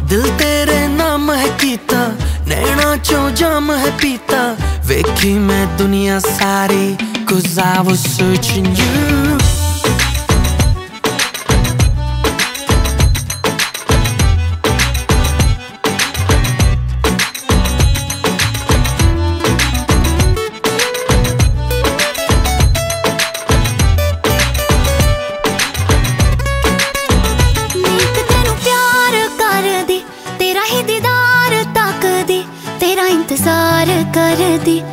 दिल तेरे नाम है कीता, नैना चो जाम है पीता। वेखी मैं दुनिया सारी, 'cause I was searching you। तेरा ही दीदार ताकदी, तेरा इंतजार कर दी।